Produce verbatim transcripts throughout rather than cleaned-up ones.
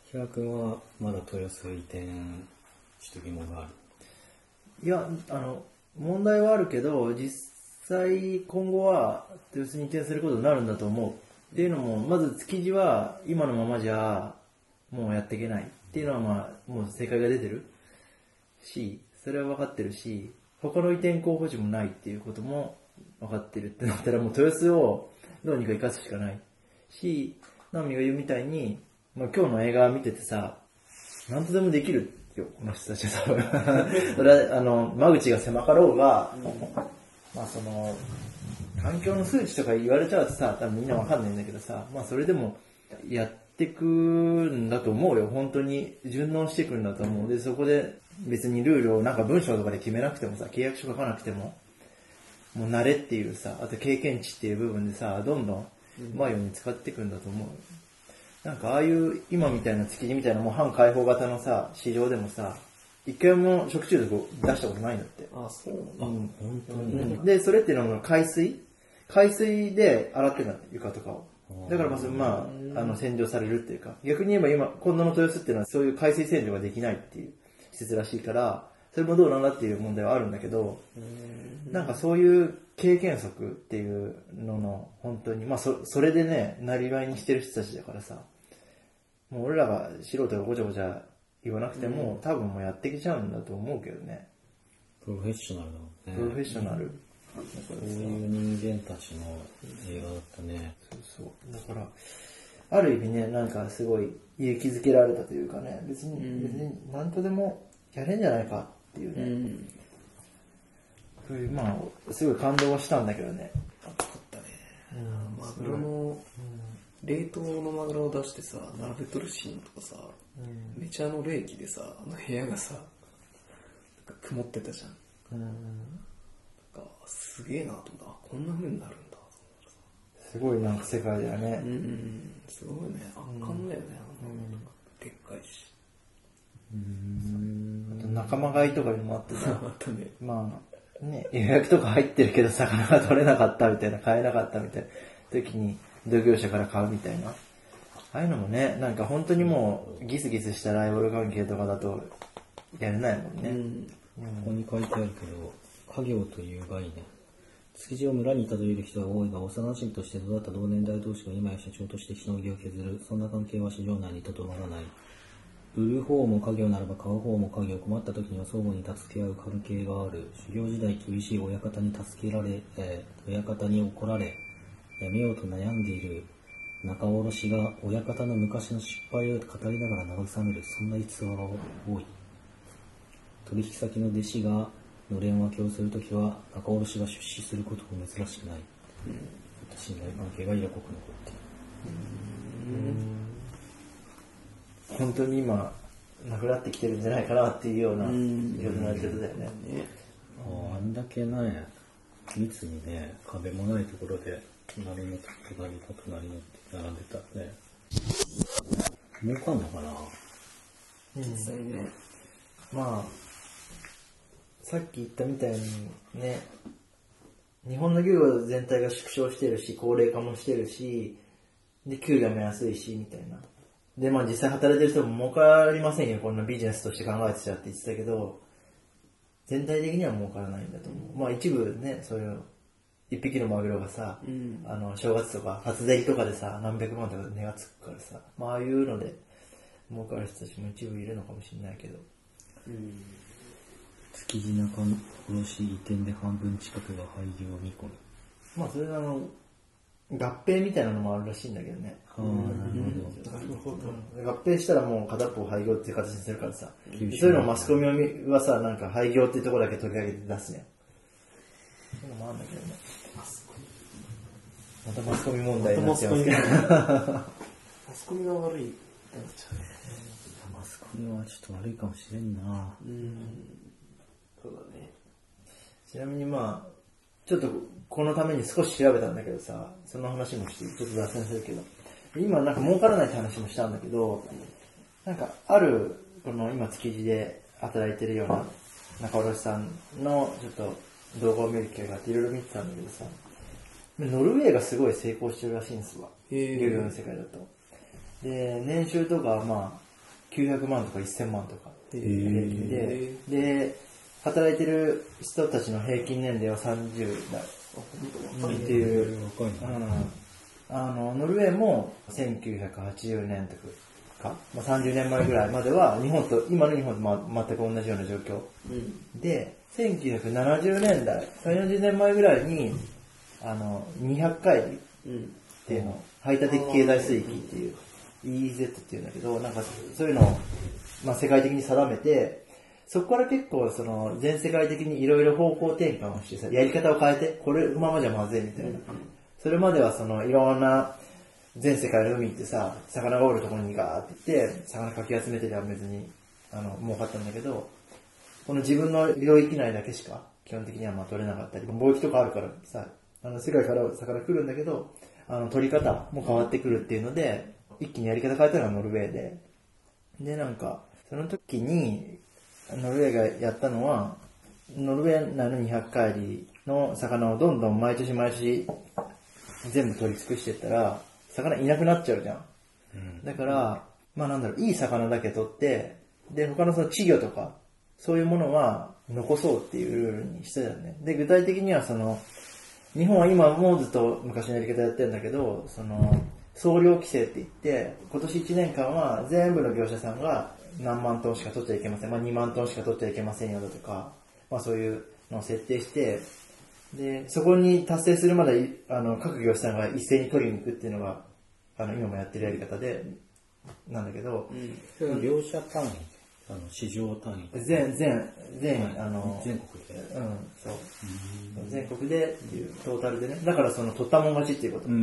木田君はまだ豊洲移転しと疑問がある？ いや、あの、問題はあるけど、実際今後は豊洲に移転することになるんだと思う。っていうのも、まず築地は今のままじゃもうやっていけないっていうのはまあ、もう正解が出てるし、それは分かってるし、他の移転候補地もないっていうことも分かってるってなったらもう豊洲をどうにか生かすしかないし、ナオミが言うみたいに、まあ、今日の映画見ててさ、なんとでもできるよ、この人たちは多分。それは、あの、間口が狭かろうが、まあその、環境の数値とか言われちゃうとさ、多分みんなわかんないんだけどさ、まあそれでもやってくんだと思うよ。本当に順応してくんだと思う。で、そこで別にルールをなんか文章とかで決めなくてもさ、契約書書かなくても、もう慣れっていうさ、あと経験値っていう部分でさ、どんどんうまいように使ってくんだと思う。なんかああいう今みたいな築地みたいなもう半開放型のさ、市場でもさ、一回も食中毒を出したことないんだって。 あ、そうなんだ。 うん、 本当に、ね、 うん。で、それっていうのは海水海水で洗ってるんだって、床とかを。だからまず、まあ、あの、洗浄されるっていうか、逆に言えば今、今度の豊洲っていうのはそういう海水洗浄ができないっていう施設らしいから、それもどうなんだっていう問題はあるんだけど、なんかそういう経験則っていうのの、本当に、まあそ、それでね、なりわいにしてる人たちだからさ、もう俺らが素人がごちゃごちゃ言わなくても、多分もうやってきちゃうんだと思うけどね。 プロフェッショナルだもんね。 プロフェッショナル。うんそういう人間たちの映画だったね。 そうそう。だから、ある意味ね、なんかすごい勇気づけられたというかね、別に、うん、別に何とでもやれんじゃないかっていうね。うん、そういう、まあ、すごい感動はしたんだけどね。 熱かったね。うん、マグロの、うん、冷凍のマグロを出してさ、並べとるシーンとかさ、うん、めちゃあの冷気でさ、あの部屋がさ、なんか曇ってたじゃん。うんすげえなと思った。こんな風になるんだ。 すごいなんか世界だよね。 うんうん、すごいね。圧巻だよね。うん、でっかいし。 うん。あと仲間買いとかにもあってさ。 あったね。 まあ、ね、予約とか入ってるけど魚が取れなかったみたいな、買えなかったみたいな時に同業者から買うみたいな。ああいうのもね、なんか本当にもうギスギスしたライバル関係とかだとやれないもんね。うん、 ここに書いてあるけど、家業という概念。築地を村にたどれる人は多いが、幼馴染として育った同年代同士が今や社長としてしのぎを削る。そんな関係は市場内にとどまらない。売る方も家業ならば買う方も家業。困った時には相互に助け合う関係がある。修行時代厳しい親方に助けられ、えー、親方に怒られ、やめようと悩んでいる仲卸が親方の昔の失敗を語りながら慰める。そんな逸話が多い。取引先の弟子がのれん分けをするときは仲卸が出資することも珍しくない。うん、信頼関係が色濃く残っている。 うん、本当に今なくなってきてるんじゃないかなっていうような状況のやり方だよね。 あ, あんだけね、密にね、壁もないところで隣の隣の隣のって並んでたらね、儲かんのかな。 実際ね、まあ。さっき言ったみたいにね、日本の漁業全体が縮小してるし、高齢化もしてるし、で、給料も安いし、みたいな。で、まあ実際働いてる人も儲かりませんよ、こんなビジネスとして考えてちゃって言ってたけど、全体的には儲からないんだと思う。まあ一部ね、そういう、一匹のマグロがさ、うん、あの、正月とか、初競りとかでさ、何百万とか値がつくからさ、まあああいうので儲かる人たちも一部いるのかもしれないけど。うん築地仲卸移転で半分近くが廃業見込み。 まあそれはあの合併みたいなのもあるらしいんだけどね。 ああ、なるほど。 合併したらもう片方廃業っていう形にするからさ。そういうのをマスコミはさ、なんか廃業っていうところだけ取り上げて出すね。そういうのもあるんだけどね。またマスコミ問題になっちゃいますけど。 マスコミが悪いってなっちゃうね。 マスコミはちょっと悪いかもしれんな。うん。 そうだね。 ちなみにまあ、ちょっとこのために少し調べたんだけどさ、その話もして、ちょっと脱線するけど、今なんか儲からないって話もしたんだけど、なんかある、この今築地で働いてるような中卸さんのちょっと動画を見る機会があっていろいろ見てたんだけどさ、ノルウェーがすごい成功してるらしいんですわ。漁業の世界だと。で、年収とかまあ、 きゅうひゃくまんとかせんまんとかへ平均で、で、働いてる人たちの平均年齢はさんじゅう代っていう、 若いな。 うん、あのノルウェーもせんきゅうひゃくはちじゅうねんとか、まあ、さんじゅうねんまえぐらいまでは日本と今の日本と、まあ、全く同じような状況、うん、でせんきゅうひゃくななじゅうねんだいさんじゅうよんじゅうねんまえぐらいにあのにひゃくかいりっていうのを排他的経済水域っていう イーイーゼット っていうんだけど、なんかそういうのを、まあ、世界的に定めて、そこから結構その全世界的にいろいろ方向転換をしてさ、やり方を変えて、これままじゃまずいみたいな。それまではそのいろんな全世界の海ってさ、魚がおるところにガーって行って、魚かき集めてりゃ別にあの儲かったんだけど、この自分の領域内だけしか基本的にはまあ取れなかったり、貿易とかあるからさ、あの世界から魚来るんだけど、あの取り方も変わってくるっていうので、一気にやり方変えたのがノルウェーで、でなんかその時にノルウェーがやったのは、ノルウェー内のにひゃくかいりの魚をどんどん毎年毎年全部取り尽くしていったら、魚いなくなっちゃうじゃん。うん、だから、まあなんだろう、いい魚だけ取って、で、他のその稚魚とか、そういうものは残そうっていうルールにしてたよね。で、具体的にはその、日本は今もうずっと昔のやり方やってるんだけど、その、総量規制って言って、今年いちねんかんは全部の業者さんが何万トンしか取っちゃいけません。まあにまんトンしか取っちゃいけませんよだとか、まあそういうのを設定して、で、そこに達成するまで、あの、各業者さんが一斉に取りに行くっていうのが、あの、今もやってるやり方で、なんだけど、 うん、業者単位、あの、市場単位。 全、全、全、はい、あの、 全国で。 うん、そう。うん、全国でっていう、トータルでね。だからその、取ったもん勝ちっていうこと。うんうん、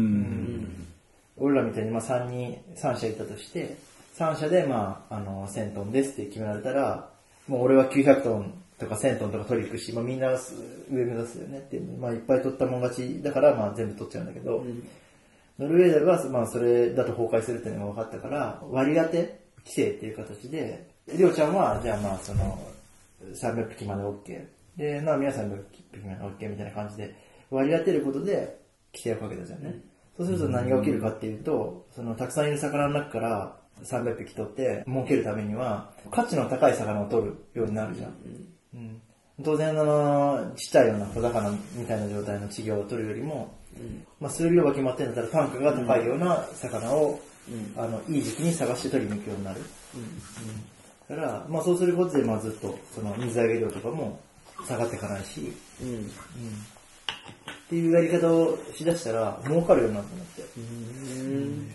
俺らみたいに、まあさんにん、さん社いたとして、さん社で、まあ、あの、せんトンですって決められたら、もう俺はきゅうひゃくトンとかせんトンとか取り行くし、まあみんな上目指すよねっていう、まあいっぱい取ったもん勝ちだから、まあ全部取っちゃうんだけど、うん、ノルウェーは、まあそれだと崩壊するっていうのが分かったから、割り当て規制っていう形で、りょうちゃんは、じゃあまあその、さんびゃくぴきまで OK。で、なあ皆さんさんびゃくぴきまで OK みたいな感じで、割り当てることで規制をかけたじゃんね。うん、そうすると何が起きるかっていうと、そのたくさんいる魚の中からさんびゃくぴき取って儲けるためには、価値の高い魚を取るようになるじゃん。うんうん、当然あの、ちっちゃいような小魚みたいな状態の稚魚を取るよりも、うん、まあ数量が決まってるんだったら単価が高いような魚を、うん、あの、いい時期に探して取りに行くようになる。うんうん、だから、まあそうすることで、まあずっと、その水揚げ量とかも下がっていかないし、うんうん、っていうやり方をしだしたら、儲かるようになったんだって。うん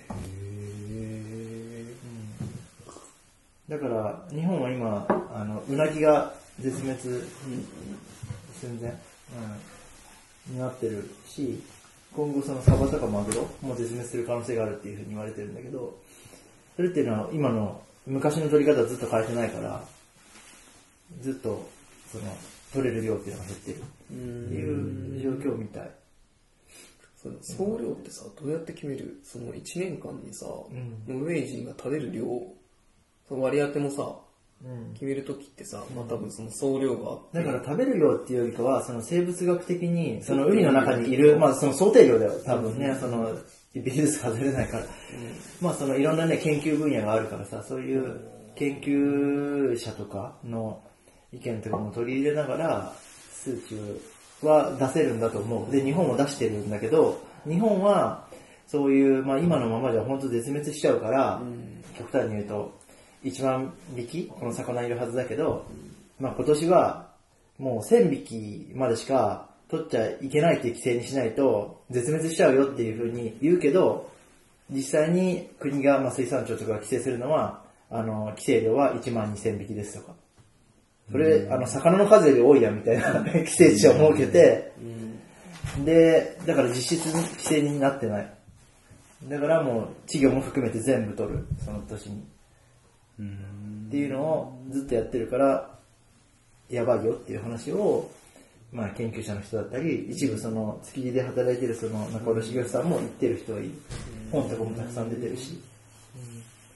だから、日本は今、あの、うなぎが絶滅寸前、うん、になってるし、今後そのサバとかマグロも絶滅する可能性があるっていうふうに言われてるんだけど、それっていうのは今の昔の取り方はずっと変えてないから、ずっとその取れる量っていうのが減ってるっていう状況みたい。 その総量ってさ、どうやって決める？そのいちねんかんにさ、うん、ノルウェー人が食べる量、その割り当てもさ、うん、決めるときってさ、まあ多分その総量があって。 だから食べる量っていうよりかは、その生物学的に、その海の中にいる、まあその想定量だよ、多分ね、うん、その、ビジネス外れないから。うん、まあそのいろんなね、研究分野があるからさ、そういう研究者とかの意見とかも取り入れながら、数値は出せるんだと思う。で、日本も出してるんだけど、日本は、そういう、まあ今のままじゃ本当絶滅しちゃうから、うん、極端に言うと、いちまんびきこの魚いるはずだけど、まあ今年はもうせんびきまでしか取っちゃいけないっていう規制にしないと絶滅しちゃうよっていうふうに言うけど、実際に国が、まあ、水産庁とかが規制するのは、あの、規制量はいちまんにせんびきですとか。それ、あの、魚の数より多いやみたいな規制値を設けて、で、だから実質に規制になってない。だからもう稚魚も含めて全部取る、その年に。っていうのをずっとやってるからやばいよっていう話を、まあ、研究者の人だったり一部その築地で働いてるその中卸業者さんも言ってる人がいる。本とかもたくさん出てるし、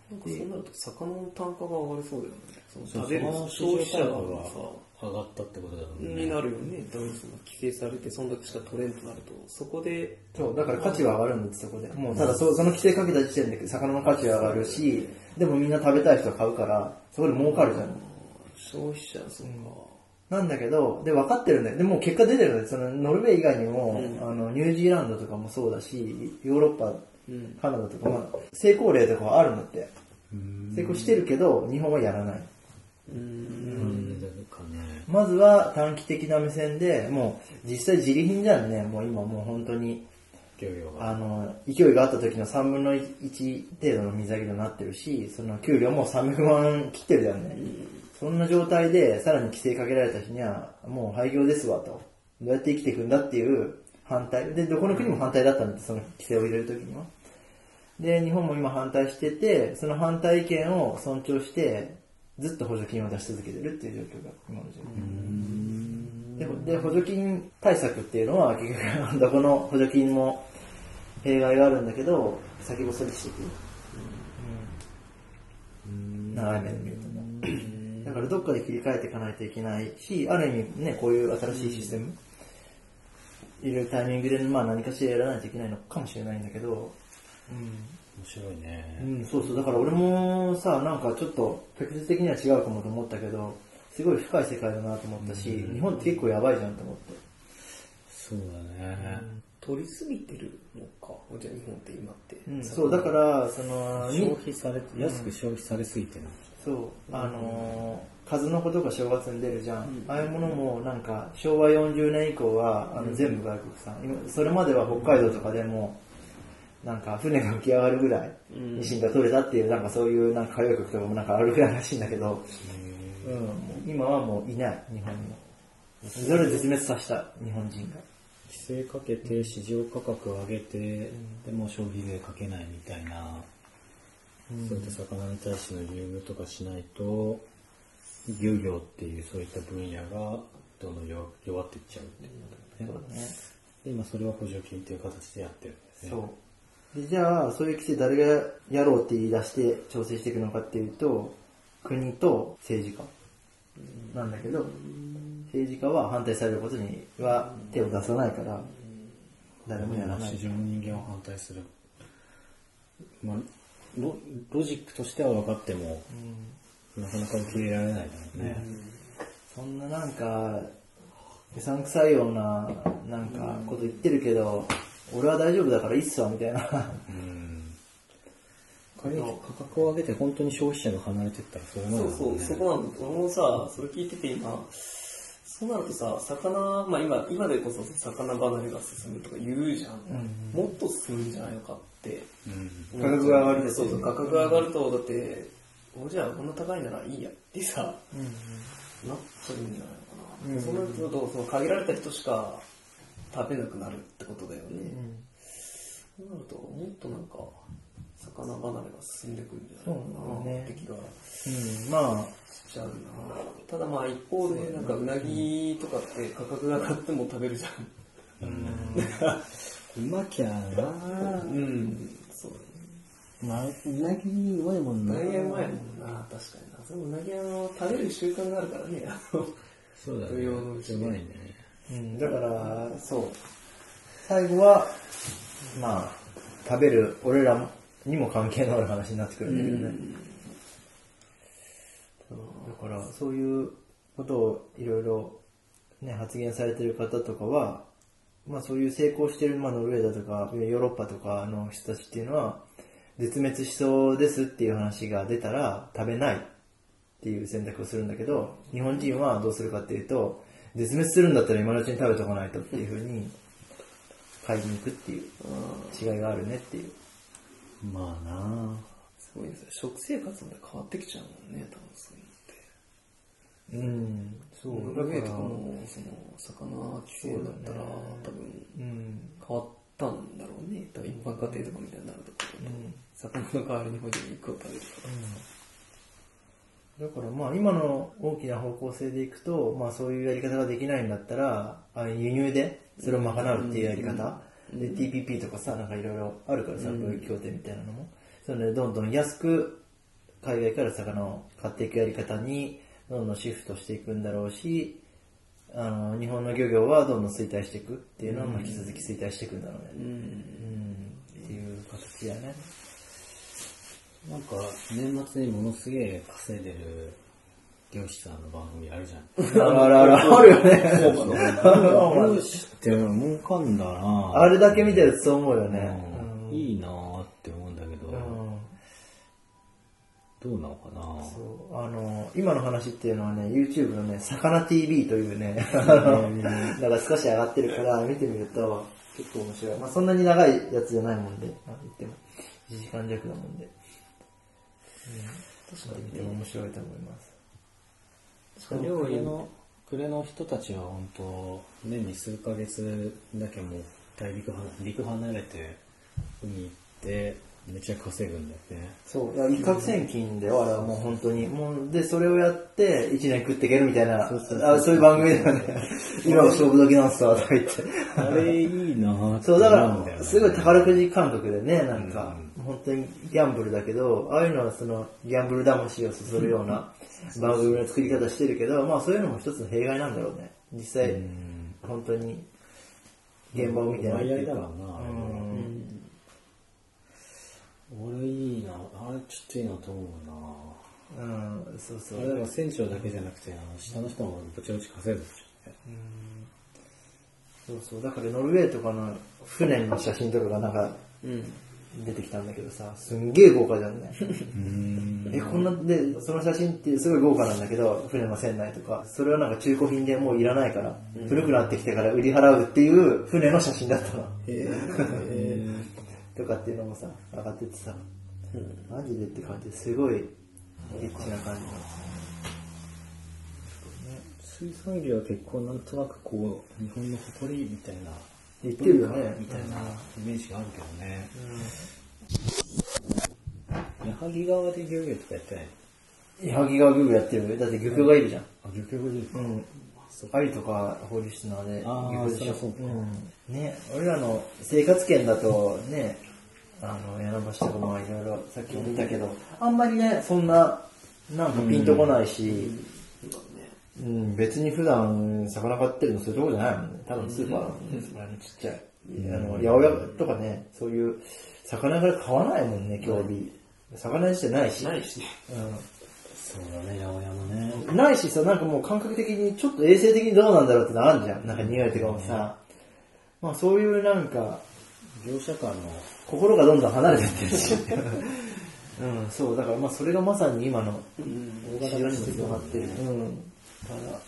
なんかそうなると魚の単価が上がりそうだよね。そのそう食べる消費者が上がったってことだもさ、 んね。 になるよね。だからその規制されてそんだけしか取れんとなると、そこで。 そう、だから価値は上がるんです、そこで。もう、ただそその規制かけた時点で魚の価値は上がるし、でもみんな食べたい人は買うから、そこで儲かるじゃん。 消費者、そうか。 なんだけど、で、分かってるんだよ。でもう結果出てるんだよ。その、ノルウェー以外にも、うん、あの、ニュージーランドとかもそうだし、ヨーロッパ、うん、カナダとか、まあ、成功例とかはあるんだって。成功してるけど、日本はやらない。 うーん、 まずは短期的な目線で、もう実際自利品じゃんね。もう今もう本当に、あの、勢いがあった時のさんぶんのいち程度の水揚げになってるし、その給料もさんびゃくまん切ってるじゃんね。そんな状態でさらに規制かけられた日には、もう廃業ですわと。どうやって生きていくんだっていう反対。で、どこの国も反対だったんだって、その規制を入れる時には。で、日本も今反対してて、その反対意見を尊重して、ずっと補助金を出し続けてるっていう状況が今の状況。で、で補助金対策っていうのは、結局、どこの補助金も弊害があるんだけど、先細りしていく。うん、長い目で見るとね。だからどっかで切り替えていかないといけないし、ある意味ね、こういう新しいシステム、入れるタイミングで、まあ何かしらやらないといけないのかもしれないんだけど、 うん、面白いね。 うん、そうそう。だから俺もさ、なんかちょっと、直接的には違うかもと思ったけど、すごい深い世界だなと思ったし、うん、日本って結構やばいじゃんと思って。 そうだね。 うん、取りすぎてるのか。じゃあ日本って今って。 うん、そう、だから、その、 消費され、安く消費されすぎてる。 そう、あのー、数の子とか正月に出るじゃん。うん、ああいうものもなんか、しょうわよんじゅうねん以降は、あの全部外国産。今それまでは北海道とかでも、なんか船が浮き上がるぐらいニシンが取れたっていう、なんかそういうなんか歌謡曲とかもなんかあるぐらいらしいんだけど、うん、今はもういない日本にも。それを絶滅させた日本人が。 規制かけて市場価格を上げて、うん、でも消費税かけないみたいな、うん、そういった魚に対しての優遇とかしないと、漁業っていうそういった分野がどんどん弱っていっちゃうっていうことだね。で今それは補助金っていう形でやってるんですね。 そう。でじゃあ、そういう規制誰がやろうって言い出して調整していくのかっていうと、国と政治家なんだけど、政治家は反対されることには手を出さないから、誰もやらない。 市場の人間を反対する。まあ、ロ, ロジックとしては分かっても、うん、なかなか受け入れられないだろうね。 うん、そんななんか、うさんくさいような、なんかこと言ってるけど、俺は大丈夫だからいいっすわ、みたいな。うん価格を上げて本当に消費者が離れてったらそれなんだ、ね、 そうそう、そこなんだ。俺もさ、それ聞いてて今、そうなるとさ、魚、まあ今、今でこそ魚離れが進むとか言うじゃん。うん、もっと進むんじゃないのかって。 うん、価格が上がるそうそう、価格が上がると、だって、おじゃあこんな高いならいいやってさ、うん、なっちゃうんじゃないのかな。うん、そうなると、その限られた人しか食べなくなるってことだよね。うん、そうなると、もっとなんか、魚離れが進んでくるんじゃないかな、ね、って気がうん、まあしちゃうな。ただまあ一方でなんかうなぎとかって価格が上がっても食べるじゃん。 うん。うまきゃな。 うん。そうだね。まあ、うなぎうまいもんな。 うなぎうまいもんな、確かにな。そのうなぎの食べる習慣があるからね。 そうだね。うまいね。 うん、だから、そう。最後は、まあ、食べる俺らも、にも関係のある話になってくるんだけどね。だからそういうことをいろいろね発言されてる方とかは、まあそういう成功してるまあノルウェーだとかヨーロッパとかの人たちっていうのは絶滅しそうですっていう話が出たら食べないっていう選択をするんだけど、日本人はどうするかっていうと絶滅するんだったら今のうちに食べとかないとっていう風に買いに行くっていう違いがあるねっていう。 まあなぁ。 すごいですね。食生活まで変わってきちゃうもんね、多分そういうのって。うん。そう。 ノルウェーとかも、その、魚規制だったら、ね、多分、うん、変わったんだろうね。多分一般家庭とかみたいになると、うん、魚の代わりに補助肉を食べるとか。 うん、だからまあ今の大きな方向性でいくと、まあそういうやり方ができないんだったら、あ輸入でそれを賄うっていうやり方。うんうんで、ティーピーピー とかさ、なんかいろいろあるからさ、貿易協定みたいなのも。それでどんどん安く海外から魚を買っていくやり方にどんどんシフトしていくんだろうし、あの日本の漁業はどんどん衰退していくっていうのは、まあ、引き続き衰退していくんだろうね、うんうん、っていう形だよね。 なんか年末にものすげえ稼いでる漁師さんの番組あるじゃん。 あるあるあるあるよね。 漁師って儲かんだな。 あれだけ見てるとそう思うよね、 うん、いいなーって思うんだけど、うん、どうなのかな。 そうあの今の話っていうのはね YouTube のね魚 ティービー というねだから少し上がってるから見てみると結構面白い。まあそんなに長いやつじゃないもんで、まあ、言ってもいちじかん弱なもんで、うん、確かに見ても面白いと思います。 料理の暮れの人たちは本当年に数ヶ月だけもう大陸は陸離れて海行ってめっちゃ稼ぐんだよね。 そう、一攫千金で、あれはもう本当にもうでそれをやって一年食っていけるみたいな、そうそうそうあそういう番組だよね。今は勝負時なんすかとか言って。 あれいいなぁ。 そうだからすごい宝くじ感覚でね、なんか、うん、本当にギャンブルだけど、ああいうのはそのギャンブル魂をそそるような番組の作り方してるけど、まあそういうのも一つの弊害なんだろうね。実際、うん、本当に現場を見てないっていうか。うん、 俺いいな、あれちょっといいなと思うな。うん、そうそう。あれでも船長だけじゃなくて、あの下の人もぼちぼち稼ぐでしょ、ね。 うん。そうそう、だからノルウェーとかの船の写真とかがなんか、うん出てきたんだけどさ、すんげえ豪華じゃんね。うんえ、こんな、で、その写真ってすごい豪華なんだけど、船の船内とか、それはなんか中古品でもういらないから、古くなってきてから売り払うっていう船の写真だったの。へとかっていうのもさ、上がっててさ、マジでって感じですごいエッチな感じの。 水産業は結構なんとなくこう、日本の誇りみたいな、 言ってるよね。 みたいなイメージがあるけどね。うん、矢作川で漁業とかやってない？ 矢作川漁業やってるよ。だって漁協がいるじゃん。あ、 漁協がいるか。うん。 アユとか放流してるので、漁協でしょ。そうか。うん。ね、俺らの生活圏だとね、あの、柳橋とかもいろいろさっきも見たけど、あんまりね、そんな、なんかピンとこないし、うんうん、別に普段魚買ってるのそういうとこじゃないもんね。多分スーパーだもんね。そこら辺ちっちゃい。あの、八百屋とかね、そういう魚から買わないもんね、今日。魚にしてないし。 ないし。 うん。 そうだね、八百屋もね。 ないしさ、なんかもう感覚的にちょっと衛生的にどうなんだろうってのあるじゃん。なんか匂いとかもさ。まあそういうなんか、 業者間の心がどんどん離れてってるし。うん、そう、だからまあそれがまさに今の大型にもつながってる。うん。ただ、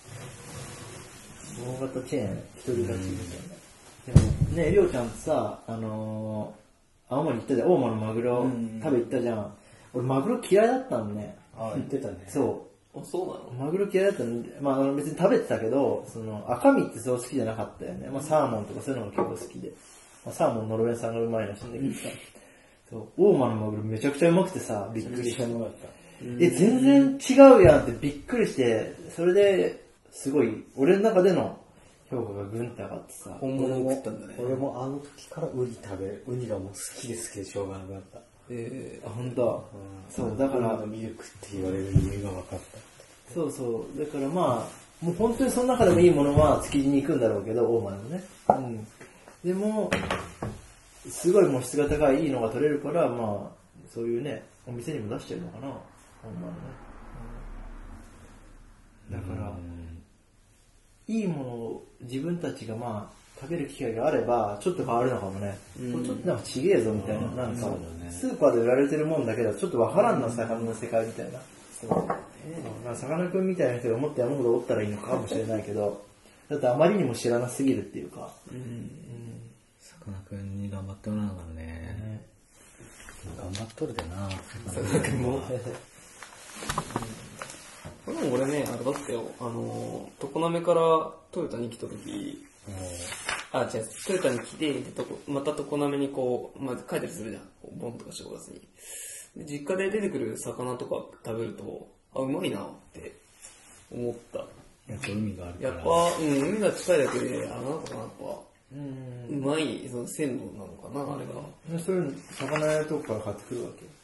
大型チェーン、一人勝ちみたいな。でもね、りょうちゃんさ、あのー、青森行ったじゃん、大間のマグロ食べ行ったじゃん。俺マグロ嫌いだったのね。 ああ、言ってたね。 そう。あ、そうなの？ マグロ嫌いだったので、まあ別に食べてたけど、その赤身ってそう好きじゃなかったよね。まあサーモンとかそういうのが結構好きで。まあ、サーモンノルウェー産がうまいらしいんだけどさ。そう、大間のマグロめちゃくちゃうまくてさ、びっくりした。え、全然違うやんってびっくりして、それで、すごい、俺の中での評価がぐんって上がってさ。 本物を食ったんだね。 俺もあの時からウニ食べる。ウニがもう好きで好きでしょうがなくなった。 えー、あ、ほんと。うん、そう、だから。 ミルクって言われる理由が分かった。 そうそう。だからまあ、もう本当にその中でもいいものは築地に行くんだろうけど、大間のね。うん。でも、すごいもう質が高いいいのが取れるから、まあ、そういうね、お店にも出してるのかな、ほんまのね。だから、いいものを自分たちがまあ、食べる機会があれば、ちょっと変わるのかもね。これちょっとなんかちげえぞみたいな、なんか、スーパーで売られてるもんだけど、ちょっとわからんな、魚の世界みたいな。そう。さかなクンみたいな人がもっと山ほどおったらいいのかもしれないけど、だってあまりにも知らなすぎるっていうか。 さかなクンに頑張ってもらうからね。ね頑張っとるでな、 さかなクンも。でも俺ね、あれだったよ、あの、常滑からトヨタに来た時、あ、違う、トヨタに来て、でまた常滑にこう、まあ、帰ったりするじゃん、盆とか正月に。で実家で出てくる魚とか食べると、あ、うまいなって思った。 やっぱ海があるから。 やっぱ、うん、海が近いだけで、あ、なんかやっぱ、うん、うまい、その鮮度なのかな、あれが。 そういう魚屋とかから買ってくるわけ？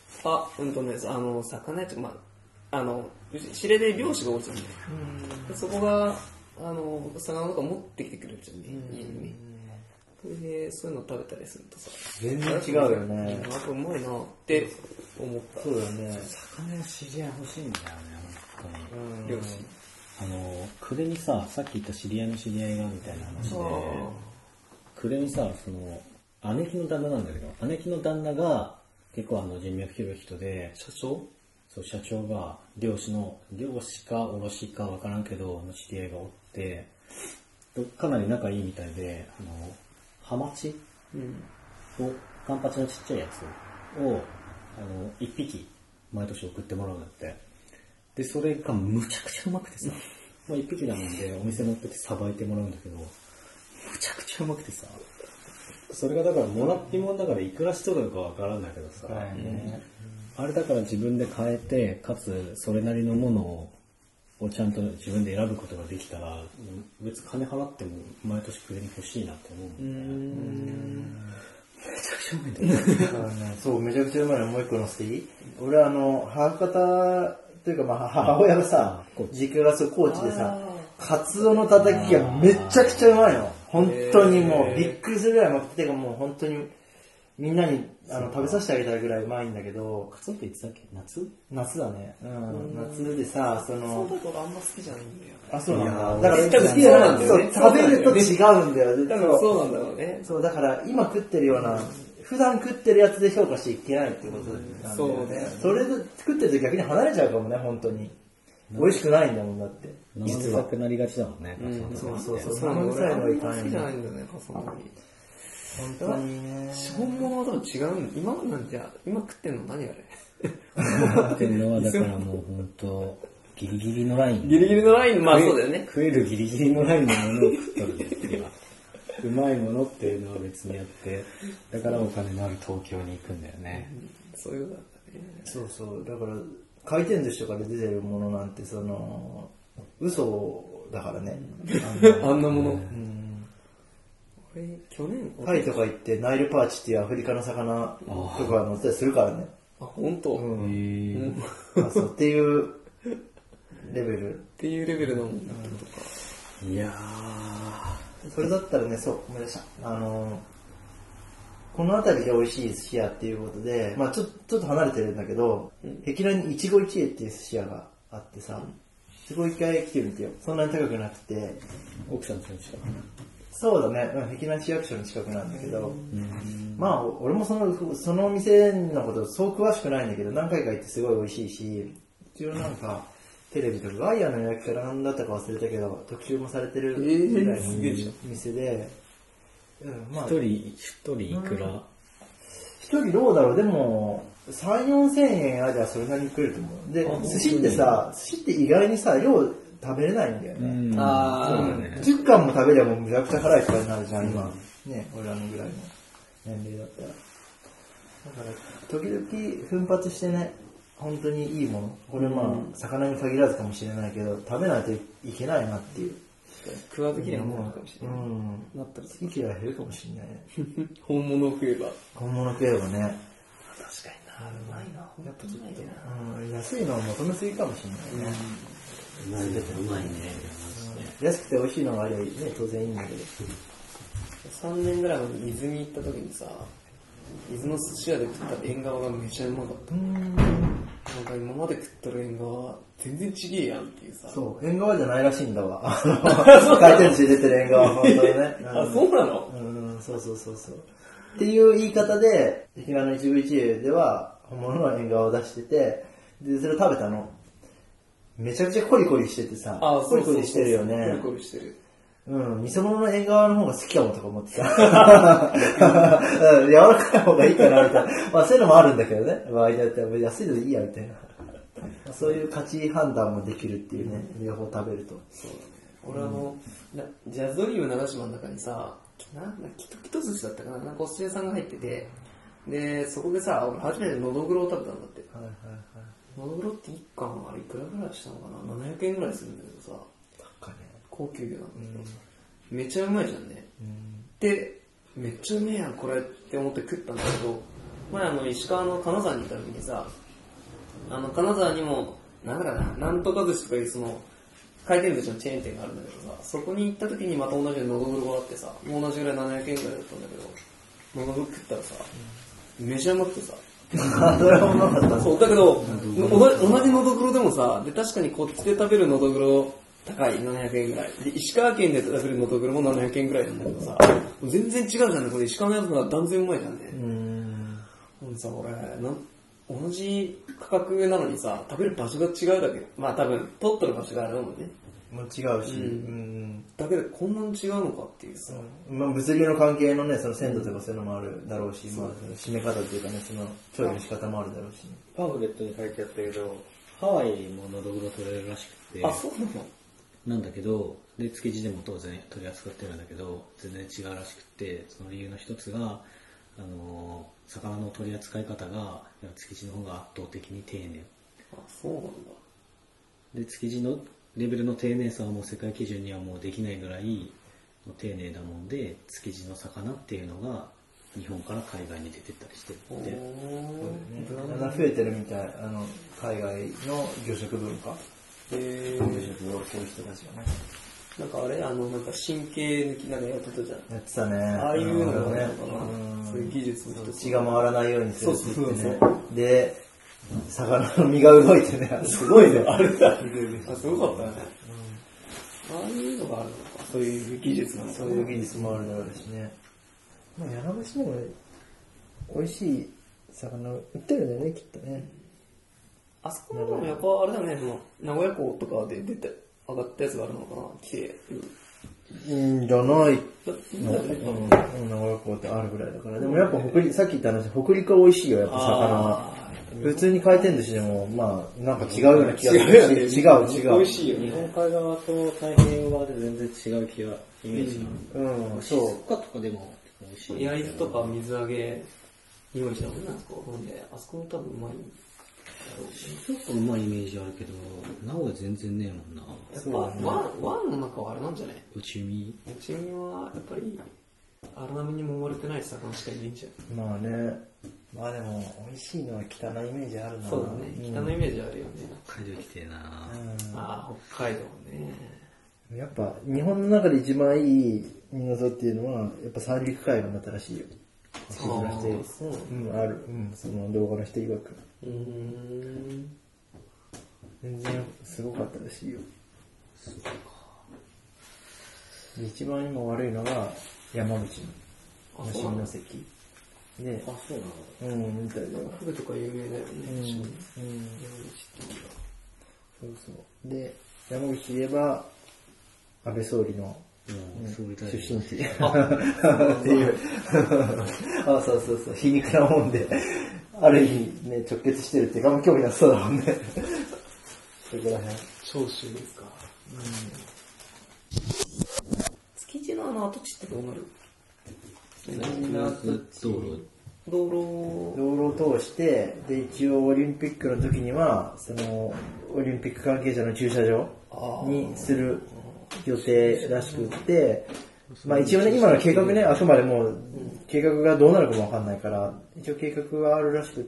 あ、うんとね、あの、魚屋って、まあ、あの、指令で漁師が多いじゃんね。でそこが、あの、魚とか持ってきてくれるじゃんね、家にね。それで、そういうの食べたりするとさ、 全然違うよね。 あとうまいなって思った。 そうだね。 魚屋知り合い欲しいんだよね、本当に。 漁師。 あの、暮れにさ、さっき言った知り合いの知り合いがみたいな話で、暮れにさ、その、姉貴の旦那なんだけど、姉貴の旦那が結構あの人脈広い人で、 社長そう、社長が漁師の、漁師か卸かわからんけど、の知り合いがおって、かなり仲いいみたいで、あの、ハマチうん。 を、カンパチのちっちゃいやつを、あの、一匹、毎年送ってもらうんだって。で、それがむちゃくちゃうまくてさ、まあ一匹なもんでお店持ってってさばいてもらうんだけど、むちゃくちゃうまくてさ、それがだからもらってもんだからいくらしとるのかわからんだけどさ、 ね、 あれだから自分で変えて、かつそれなりのものを、をちゃんと自分で選ぶことができたら、別に金払っても毎年くれに欲しいなって思うもんね。めちゃくちゃうまいんだよね。 だからね、そう、めちゃくちゃうまいのもう一個のせていい？俺あの、母方、というかまあ母親がさ、実家がそう高知でさ、カツオのたたきがめちゃくちゃうまいの。本当にもうびっくりするぐらいうまくて、もう本当にみんなにあの食べさせてあげたいぐらいうまいんだけど、 カツオって言ってたっけ？夏？ 夏だね。うん、夏でさ、その、 そうだと俺あんま好きじゃないんだよ。 あ、そうなんだだ。だから好きじゃないんだよね。 食べると違うんだよ。 多分そうなんだろうね。 そう、だから今食ってるような、普段食ってるやつで評価していけないってことなんだよね。 そうね。 それで作ってると逆に離れちゃうかもね、本当に。美味しくないんだもんだって。 生臭くなりがちだもんね、 そうそうそう。 そうなんだ。 生臭いのはいか好きじゃないんだよ。 ないんだよね、そんなに。 本当にね。 本物は多分違うん今なんじゃ、今食ってんの何あれ食ってるのはだからもう本当ギリギリのライン。 ギリギリのライン、まあそうだよね。 食えるギリギリのラインのものを食っとるんだって今。うまいものっていうのは別にあって、だからお金のある東京に行くんだよね。 そういうことだったね。 そうそう。だから、回転寿司とかで出てるものなんて、その、嘘だからね。 あんなもの。 うん俺、去年、 タイとか行ってナイルパーチっていうアフリカの魚とか乗ってたりするからね。 あ、本当。 うっん。あそうっていうレベル。 ていうレベルのもんだったとか。 いやそれだったらね、そう、思い出した。あの、この辺りで美味しい寿司屋っていうことで、まあちょちょっと離れてるんだけど、壁南に一期一会っていう寿司屋があってさ、そこ一回来てみてよ。そんなに高くなくて。 ー、奥さんの近く。 そうだね、壁南市役所の近くなんだけど、まあ俺もその、その店のことそう詳しくないんだけど、何回か行ってすごい美味しいし、一応なんか、テレビとかガイアの焼きから何だったか忘れたけど、特集もされてるぐらいの店で、うん、まあ、 一人、一人いくら？ 一人どうだろう、でも、さん、よんせんえんありゃそれなりに食えると思う。で、寿司ってさ、寿司って意外にさ、量食べれないんだよね。 あそうだね。 じゅっ貫も食べればもうむちゃくちゃ辛いとかになるじゃん、今。ね、俺らのぐらいの年齢だったら。だから、時々奮発してね、本当にいいもの。これまあ、魚に限らずかもしれないけど、食べないといけないなっていう。 食わず嫌いもあるかもしれない。 うん。 なったら好き嫌い減るかもしれないね。 本物を食えば。 本物食えばね。 確かにな、うまいな。やっぱちょっと。 うん、安いのを求めすぎかもしれないね。 うまいね、うまいね。 安くて美味しいのがありゃね、当然いいんだけど。 さんねんぐらい前に伊豆に行った時にさ、伊豆の寿司屋で食った縁側がめちゃうまかった。なんか今まで食ったる縁側全然ちげえやんっていうさ。 そう、縁側じゃないらしいんだわ。回転寿司出てる縁側は本当にね。 あ、そうなの？ うん、そうそうそうそう。っていう言い方で、壁南の一部一会では本物の縁側を出してて、で、それを食べたの。めちゃくちゃコリコリしててさ、 あ、 コリコリしてるよね。 コリコリしてる。 うん、偽物の縁側の方が好きかもとか思ってた。柔らかい方がいいかなみたいな。まあそういうのもあるんだけどね。場合によっては安いのでいいやみたいな。そういう価値判断もできるっていうね、両方食べると。 そうだね。俺あの、なジャズドリーム長島の中にさ、なんだ、キトキト寿司だったかな、なんかお寿司屋さんが入ってて、で、そこでさ、俺初めてのどぐろを食べたんだって。 はいはいはい。 のどぐろっていっ貫あれいくらぐらいしたのかな ?ななひゃく 円ぐらいするんだけどさ、 高いね。 高級魚なんだけど、めっちゃうまいじゃんね。 うん。 で、めっちゃうめえやんこれって思って食ったんだけど、 前あの石川の金沢に行った時にさ、あの金沢にもなんだかな、なんとか寿司とかいうその回転寿司のチェーン店があるんだけどさ、そこに行った時にまた同じようにのどぐろがあってさ、もう同じぐらいななひゃくえんぐらいだったんだけど、のどぐろ食ったらさ、めちゃうまくてさ、 それはうまかったそう、だけど、同じ同じのどぐろでもさ、で確かにこっちで食べるのどぐろ高い、ななひゃくえんぐらい。で、石川県で食べるのどぐろもななひゃくえんぐらいなんだけどさ、全然違うじゃんね、これ石川のやつが断然うまいじゃんね。 うーん。 ほんとさ、俺、なん同じ価格なのにさ、食べる場所が違うだけ。まあ多分、取ってる場所があれだもんね。 もう違うし、 うんうんだけど、こんなに違うのかっていうさ。 まあ、物流の関係のね、その鮮度とかそういうのもあるだろうし、まあ、その締め方っていうかね、その調理の仕方もあるだろうし、ね。 パンフレットに書いてあったけど、ハワイものどぐろ取れるらしくて、 あ、そうなの？ なんだけど、で、築地でも当然取り扱ってるんだけど、全然違うらしくて、その理由の一つが、あの、魚の取り扱い方が、築地の方が圧倒的に丁寧。 あ、そうなんだ。 で、築地のレベルの丁寧さはもう世界基準にはもうできないぐらい丁寧だもんで、築地の魚っていうのが日本から海外に出てったりしてるので、 だんだん増えてるみたい、あの、海外の魚食文化。 へ魚食をする人たちがね。 なんかあれあの、なんか神経抜きなんかやってたじゃん。 やってたね。 ああいうのがあるのかな、 うんそういう技術の一つ。 血が回らないようにするって言ってね。 そうそうで、魚の身が動いてね、すごいね。 あれだ。あ、すごかったよね。ああいうのがあるのか。そういう技術なの。 そういう技術もあるだろうしね。まあ、柳橋にも美味しい魚売ってるんだよね、きっとね。 あそこのでもやっぱあれだね、その名古屋港とかで出て上がったやつがあるのかな、綺麗。 うん、じゃない。 だうん、名古屋港ってあるぐらいだから。でもやっぱ北陸、さっき言った話、北陸は美味しいよ、やっぱ魚は。普通に回転寿司でも、まあ、なんか違うような気がするし、違う違う。 美味しいよね。 日本海側と太平洋側で全然違う気が、イメージが。 うん、 静そう。 岡とかでも美味しい。 焼津とか水揚げ、日本一だもんね、あそこ。なんで、あそこも多分うまい。 ちょっとうまいイメージあるけど、名古屋全然ねえもんな。 やっぱ、湾、湾の中はあれなんじゃない？ 内海内海は、やっぱり、荒波にも覆われてない魚しかいないんじゃん。 まあね。まあでも、美味しいのは汚いイメージあるな。 そうだね。北のイメージあるよね。 北海道来てえな、 ああ、北海道ね。 やっぱ、日本の中で一番いい港っていうのは、やっぱ三陸海岸だったらしいよ。 そうなんだ。そううん、ある。うん、その動画の人曰く。 うーん。 全然すごかったらしいよ。で一番今悪いのが山口の下関で、 あ、そうなのうん、みたいだよ。 フグとか有名だよね。 うん、うん、 山口って言うんだ。 そうそう。で、山口といえば、安倍総理の、 うん、総理大出臣身地。っていう。あ、そうそうそう、皮肉なもんで、ある意味ね、直結してるっていうか、あんま興味なさそうだもんね。そこら辺。 長州ですか。築地のあの跡地ってどうなる？ 道路道路道路を通して、で、一応オリンピックの時には、その、オリンピック関係者の駐車場にする予定らしくって、まあ一応ね、今の計画ね、あくまでも計画がどうなるかもわかんないから、一応計画があるらしくって、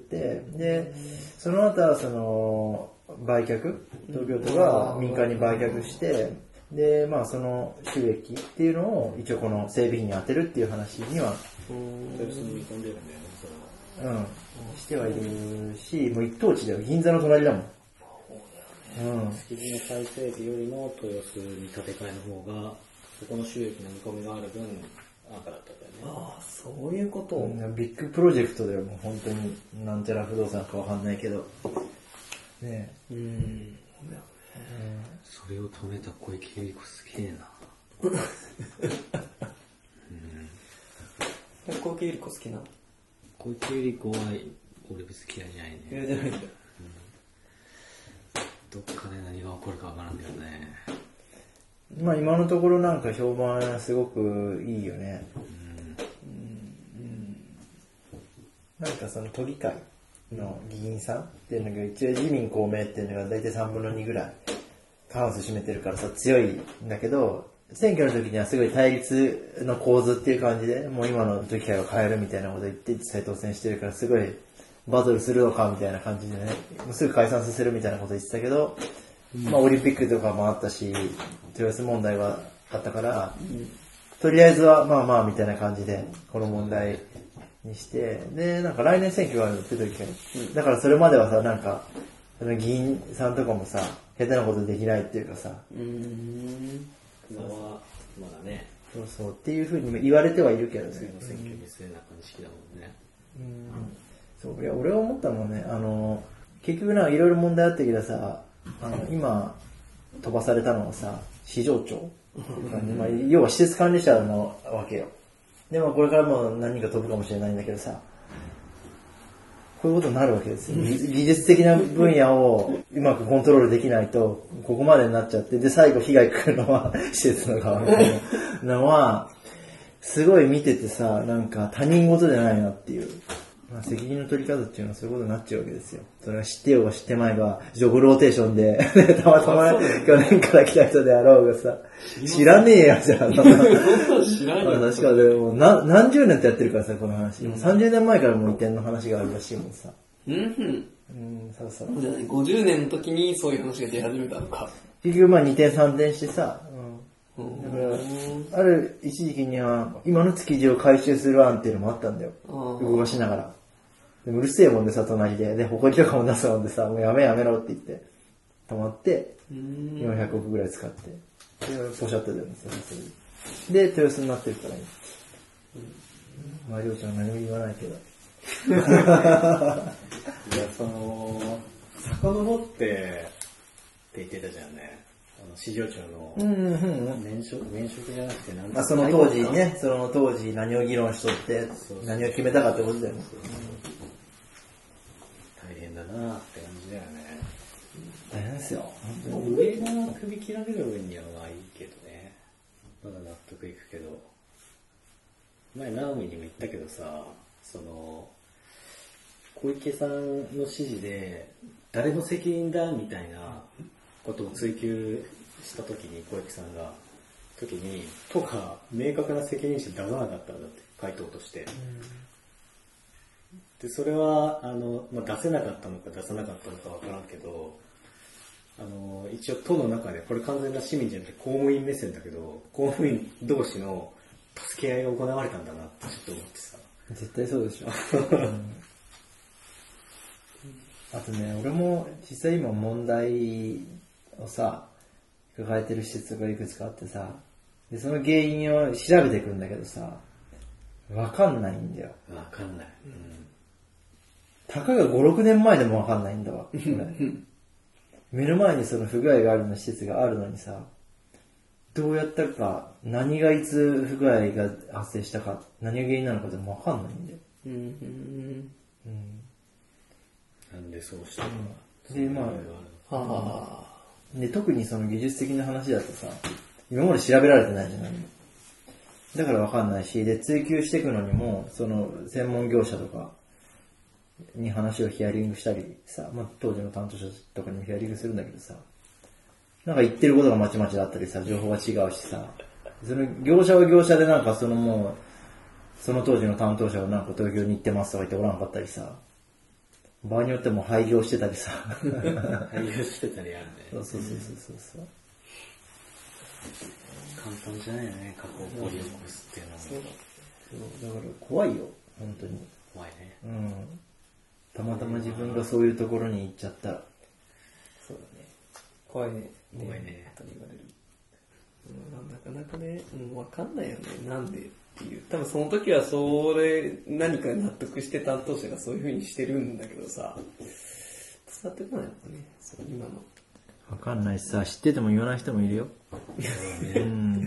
で、その後はその、売却、東京都が民間に売却して、で、まあその収益っていうのを一応この整備費に当てるっていう話には、 豊洲に見込んでるんだよね、それは。 うん、してはいるし、もう一等地だよ、銀座の隣だもん。うん。 築地の再整備よりも豊洲に建て替えの方が、そこの収益の見込みがある分、赤だったんだよね。 ああ、そういうこと。 うん、ビッグプロジェクトだよ、もう本当に。なんちゃら不動産かわかんないけど。ねえ。うん。 それを止めた小池百合子すげえな。 うん。小池百合子好きなの？ 小池百合子は俺別に嫌いじゃないね。 嫌いじゃないんだ。 どっかで何が起こるかわからんけどね。 まあ今のところなんか評判すごくいいよね。うん、なんかその都議会の議員さんっていうのが一応自民公明っていうのが大体さんぶんのにぐらい過半数占めてるからさ強いんだけど、 選挙の時にはすごい対立の構図っていう感じで、もう今の時から変えるみたいなこと言って実際当選してるからすごいバトルするのかみたいな感じでね、もうすぐ解散させるみたいなこと言ってたけど、うん、まあオリンピックとかもあったし、豊洲問題はあったから、うん、とりあえずはまあまあみたいな感じでこの問題にして、で、なんか来年選挙があるって時から、うん、だからそれまではさ、なんか、その議員さんとかもさ、下手なことできないっていうかさ、うーん、 今はまだね、 そうそうっていうふうに言われてはいるけどね。 次の選挙に据えな感じだもんね。 うん、そう、いや俺は思ったもんね、あの結局なんかいろいろ問題あったけどさ、あの今飛ばされたのはさ、市場長っていう感じ、まあ要は施設管理者のわけよ。でもこれからも何人か飛ぶかもしれないんだけどさ、こういうことになるわけですよ。技術的な分野をうまくコントロールできないと、ここまでになっちゃって、で、最後被害来るのは施設の側みたいなのは、すごい見ててさ、なんか他人事じゃないなっていう。まあ、責任の取り方っていうのはそういうことになっちゃうわけですよ。それは知ってようが知ってまいが、ジョブローテーションで、たまたま去年から来た人であろうがさ、知らねえやじゃん。そんな知らねえ。 確かでもな何十年ってやってるからさ、この話。うん、さんじゅうねんまえからもう移転の話があるらしいもんさ。 うんうん。 うん、そうそう。 じゃあごじゅうねんの時にそういう話が出始めたのか。 結局まあにてんさんてんしてさ、うん、だからある一時期には今の築地を回収する案っていうのもあったんだよ。動かしながら。でもうるせえもんでさ、隣で。で、埃とかも出すもんでさ、もうやめやめろって言って、止まって、よんひゃくおくぐらい使って、で、ポシャッと出るんですよ、それで。で、豊洲になってるからね。まあ、りょうちゃん何も言わないけど。 いや、その、遡って、って言ってたじゃんね。あの、市場長の、免職、免職じゃなくて何あ、その当時ね、その当時何を議論しとって、何を決めたかってことだよね。 大変だなって感じだよね。 大変ですよ。 上が首切られる分にはまあいいけどね。まだ納得いくけど。前、ナオミにも言ったけどさ、その、小池さんの指示で、誰の責任だみたいなことを追及したときに、小池さんが、時に、都が明確な責任者出さなかったんだって、回答として。で、それは、あの、まあ、出せなかったのか出さなかったのかわからんけど、あの、一応都の中で、これ完全な市民じゃなくて公務員目線だけど、公務員同士の助け合いが行われたんだなってちょっと思ってさ。 絶対そうでしょ。うん、あとね、俺も実際今問題をさ、抱えてる施設がいくつかあってさ、でその原因を調べていくんだけどさ、わかんないんだよ。 わかんない。うんたかがご、ろくねんまえでもわかんないんだわ。目の前にその不具合があるような施設があるのにさ、どうやったか、何がいつ不具合が発生したか、何が原因なのかでもわかんないんだよ。うんうんうん、なんでそうしたのか。 うん、で、まあ、はあ、で、特にその技術的な話だとさ、今まで調べられてないじゃない。だからわかんないし、で、追求していくのにも、その専門業者とか、に話をヒアリングしたりさ、まあ、当時の担当者とかにもヒアリングするんだけどさ、なんか言ってることがまちまちだったりさ、情報が違うしさ、その業者は業者でなんかそのもう、その当時の担当者がなんか東京に行ってますとか言っておらんかったりさ、場合によっても廃業してたりさ。 廃業してたりあるね。 そうそうそうそうそう。 簡単じゃないよね、過去を掘り起こすっていうのは。 そうだから怖いよ、本当に。 怖いね。 うん。たまたま自分がそういうところに行っちゃったら。 そうだね。怖いね。 怖いね。 と言われる。うん、なかなかね、うん、わかんないよね。なんでっていう。多分その時はそれ、何か納得して担当者がそういう風にしてるんだけどさ、伝わってこないのかね、そう今の。 わかんないしさ、知ってても言わない人もいるよ。うん。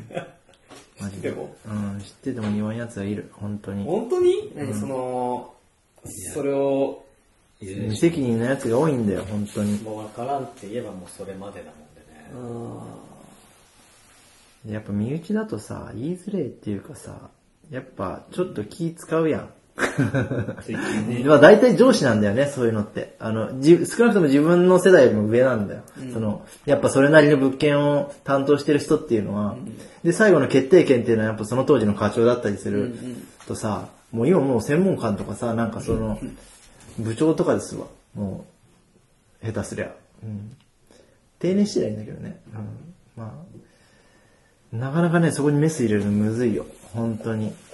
マジで。もうん、知ってても言わんやつはいる、本当に。 本当に、うん、何その、それを、 無責任なやつが多いんだよ、本当に。 もうわからんって言えばもうそれまでだもんでね。 やっぱ身内だとさ、言いづれえっていうかさ、やっぱちょっと気使うやん。 追求ね。 まあ大体上司なんだよね、そういうのって。あの、じ少なくとも自分の世代よりも上なんだよ。うん、その、やっぱそれなりの物件を担当してる人っていうのは、うん、で、最後の決定権っていうのはやっぱその当時の課長だったりするとさ、もう今もう専門官とかさ、なんかその、部長とかですわ。もう、下手すりゃ。うん。定年してりゃいいんだけどね。うん。まあ、なかなかね、そこにメス入れるのむずいよ。本当に。